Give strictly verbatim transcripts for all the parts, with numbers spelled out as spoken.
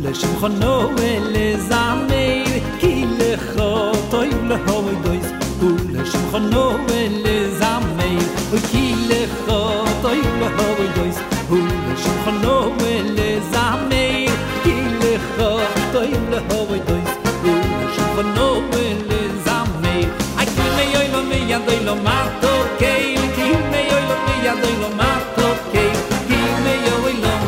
לשולחנו ולזמר כי לך טוב להודות ולשולחנו ולזמר כי לך טוב להודות ולשולחנו ולזמר כי לך טוב להודות ולשולחנו ולזמר כי מיי לא מיי לא מאטו כי כי מיי לא מיי לא מאטו כי כי מיי לא מיי לא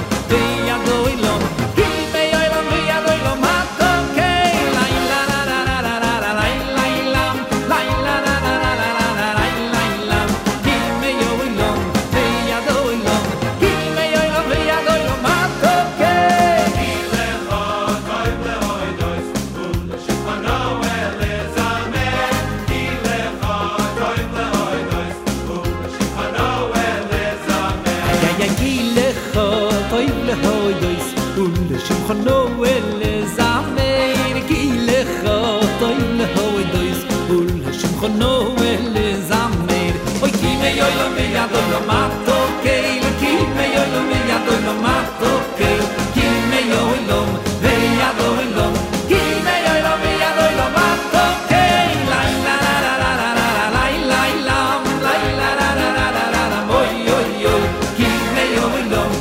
לשולחנו ולזמר כי לך טוב להודות ולשולחנו ולזמר אוי כי מיי לא מיי לא מאטו כי כי מיי לא מיי לא מאטו כי כי מיי לא מיי לא כי מיי לא מיי לא מאטו כי la la la la la la la la la la la la la oi oi oi כי מיי לא מיי לא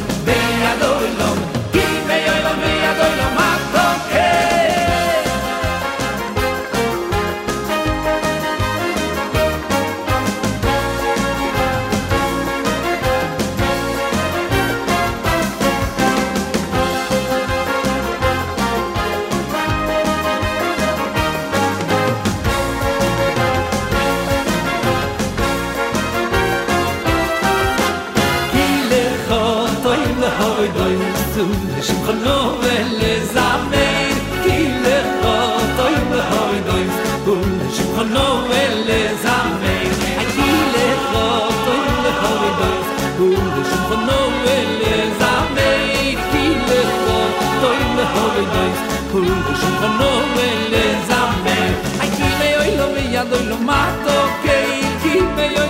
לשולחנו ולזמר כי לך טוב להודות ולשולחנו ולזמר כי לך טוב להודות ולשולחנו ולזמר כי לך טוב להודות ולשולחנו ולזמר כי מיי לא מיי לא מאטו כי כי מיי